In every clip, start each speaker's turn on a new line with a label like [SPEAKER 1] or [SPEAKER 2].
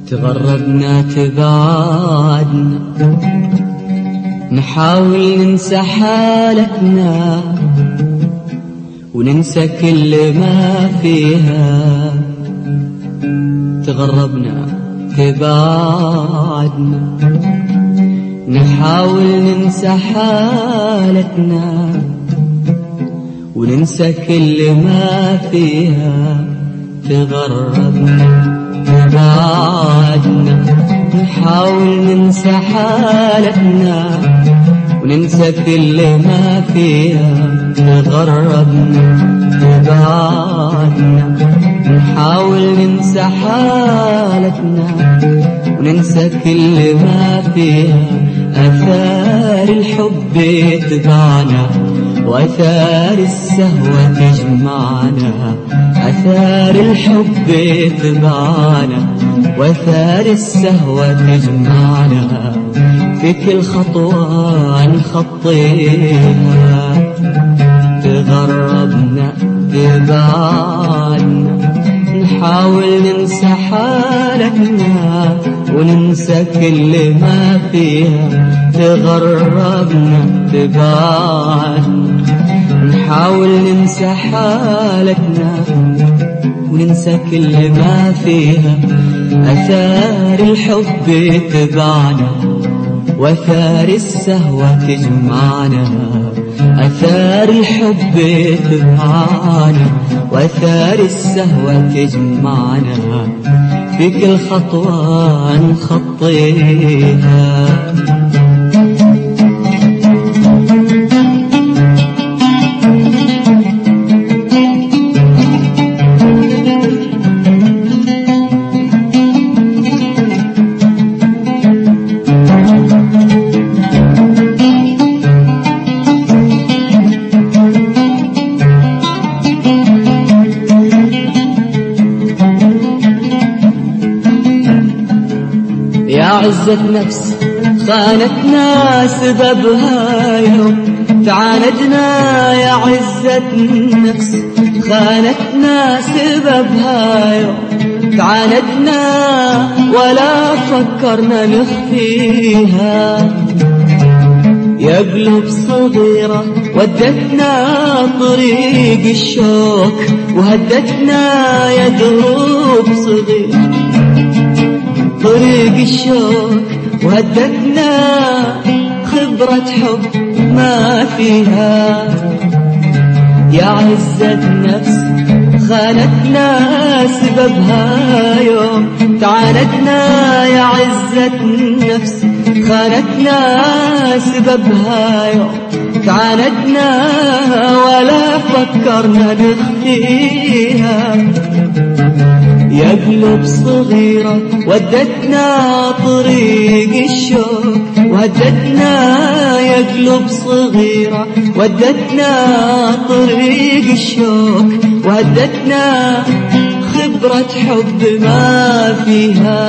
[SPEAKER 1] تغربنا تبعدنا، نحاول ننسى حالتنا وننسى كل ما فيها. تغربنا تبعدنا، نحاول ننسى حالتنا وننسى كل ما فيها. تغربنا تبعدنا، نحاول ننسى حالتنا وننسى كل ما فيها. تغربنا تبعدنا، نحاول ننسى حالتنا وننسى كل ما فيها. أثار الحب يتبعنا وأثار السهوة تجمعنا. أثار الحب يتبعنا وأثار السهوة تجمعنا. في كل خطوة نخطيها. تغربنا تبعدنا، نحاول ننسى حالتنا وننسى كل ما فيها. تغربنا تبعدنا، نحاول ننسى حالتنا وننسى كل ما فيها. أثار الحب تبعنا وأثار السهوة تجمعنا. أثار الحب تبعنا وأثار السهوة تجمعنا. في كل خطوة نخطيها. يا عزة نفس خانتنا سببها يوم تعاندنا. يا عزة نفس خانتنا سببها يوم تعاندنا، ولا فكرنا نخفيها. يا قلوب صغيرة ودتنا طريق الشوك وهدتنا. يا قلوب صغيرة طريق الشوك وهدتنا. خبرة حب ما فيها. يا عزة نفس خانتنا سببها يوم تعاندنا. يا عزة نفس خانتنا سببها يوم تعاندنا، ولا فكرنا نخفيها. يا قلوب صغيرة ودتنا طريق الشوك وهدتنا. يا قلوب صغيرة ودتنا طريق الشوك وهدتنا. خبرة حب ما فيها.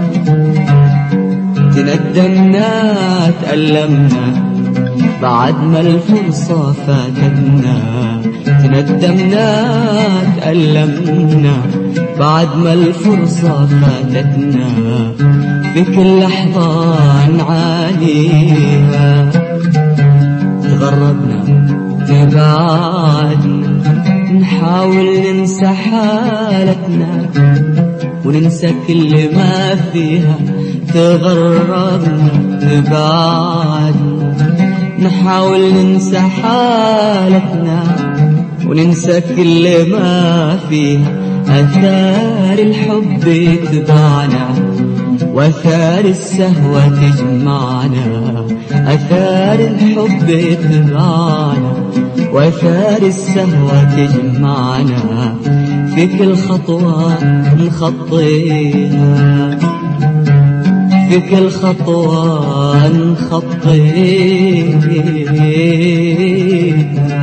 [SPEAKER 1] تندمنا تألمنا بعد ما الفرصة فاتتنا. تندمنا تألمنا بعد ما الفرصة فاتتنا. في كل لحظة نعانيها. تغربنا تبعدنا، نحاول ننسى حالتنا وننسى كل ما فيها. تغربنا تبعدنا، نحاول ننسى حالتنا وننسى كل ما فيها. أثار الحب تبعنا وأثار السهوة تجمعنا. أثار الحب تبعنا وأثار السهوة تجمعنا. في كل خطوة نخطيها. في كل خطوة نخطيها.